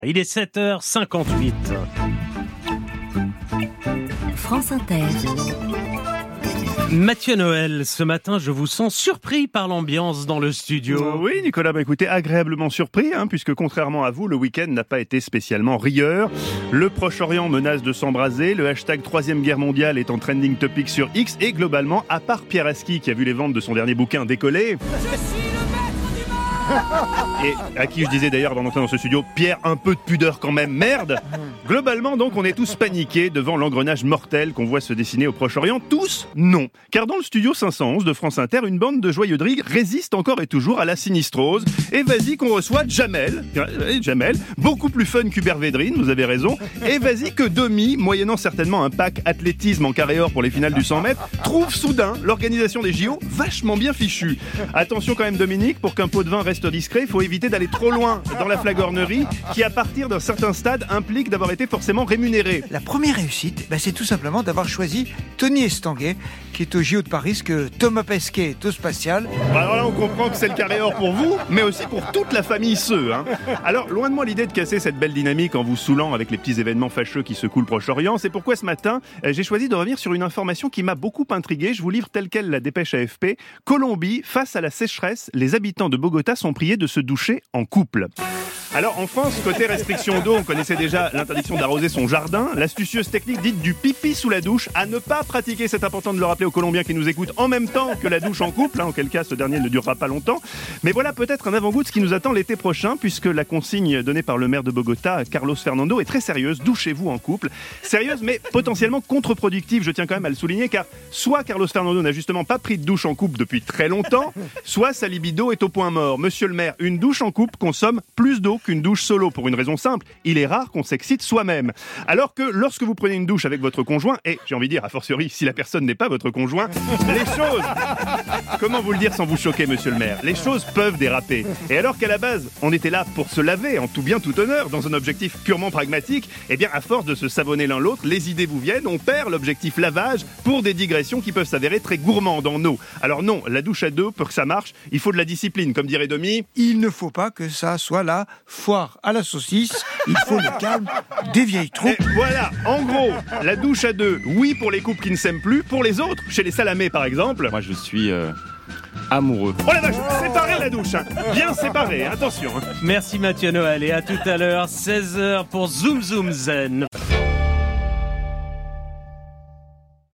Il est 7h58. France Inter. Mathieu Noël, ce matin, je vous sens surpris par l'ambiance dans le studio. Oui, Nicolas, écoutez, agréablement surpris, puisque contrairement à vous, le week-end n'a pas été spécialement rieur. Le Proche-Orient menace de s'embraser, le hashtag 3e guerre mondiale est en trending topic sur X, et globalement, à part Pierre Aski, qui a vu les ventes de son dernier bouquin décoller... Et à qui je disais d'ailleurs avant d'entrer dans ce studio, Pierre, un peu de pudeur quand même, merde. Globalement donc on est tous paniqués devant l'engrenage mortel qu'on voit se dessiner au Proche-Orient. Tous non, car dans le studio 511 de France Inter, une bande de joyeux drigues résiste encore et toujours à la sinistrose. Et vas-y qu'on reçoit Jamel, beaucoup plus fun qu'Hubert Védrine, vous avez raison. Et vas-y que Domi, moyennant certainement un pack athlétisme en carré-or pour les finales du 100 mètres, trouve soudain l'organisation des JO vachement bien fichue. Attention quand même Dominique, pour qu'un pot de vin reste discret, il faut éviter d'aller trop loin dans la flagornerie qui, à partir d'un certain stade, implique d'avoir été forcément rémunéré. La première réussite, c'est tout simplement d'avoir choisi Tony Estanguet, qui est au JO de Paris, que Thomas Pesquet est au spatial. Alors là, on comprend que c'est le carré-or pour vous, mais aussi pour toute la famille Seux. Alors, loin de moi l'idée de casser cette belle dynamique en vous saoulant avec les petits événements fâcheux qui secouent le Proche-Orient. C'est pourquoi ce matin, j'ai choisi de revenir sur une information qui m'a beaucoup intrigué. Je vous livre telle quelle la dépêche AFP. Colombie, face à la sécheresse, les habitants de Bogota sont priés de se doucher en couple. Alors en France, côté restriction d'eau, on connaissait déjà l'interdiction d'arroser son jardin, l'astucieuse technique dite du pipi sous la douche, à ne pas pratiquer, c'est important de le rappeler aux Colombiens qui nous écoutent, en même temps que la douche en couple, en quel cas ce dernier ne durera pas longtemps. Mais voilà peut-être un avant-goût de ce qui nous attend l'été prochain, puisque la consigne donnée par le maire de Bogota, Carlos Fernando, est très sérieuse, douchez-vous en couple. Sérieuse mais potentiellement contre-productive, je tiens quand même à le souligner, car soit Carlos Fernando n'a justement pas pris de douche en couple depuis très longtemps, soit sa libido est au point mort. Monsieur le maire, une douche en couple consomme plus d'eau qu'une douche solo, pour une raison simple, il est rare qu'on s'excite soi-même. Alors que lorsque vous prenez une douche avec votre conjoint, et j'ai envie de dire, a fortiori, si la personne n'est pas votre conjoint, les choses... Comment vous le dire sans vous choquer, monsieur le maire? Les choses peuvent déraper. Et alors qu'à la base, on était là pour se laver, en tout bien, tout honneur, dans un objectif purement pragmatique, eh bien, à force de se savonner l'un l'autre, les idées vous viennent, on perd l'objectif lavage pour des digressions qui peuvent s'avérer très gourmandes en eau. Alors non, la douche à deux, pour que ça marche, il faut de la discipline, comme dirait Domi. Il ne faut pas que ça soit la foire à la saucisse, il faut le calme des vieilles troupes. Et voilà, en gros, la douche à deux, oui pour les couples qui ne s'aiment plus, pour les autres, chez les Salamé par exemple. Moi je suis amoureux. Oh la vache, séparez la douche, bien séparée, attention. Merci Mathieu Noël et à tout à l'heure, 16h pour Zoom Zoom Zen.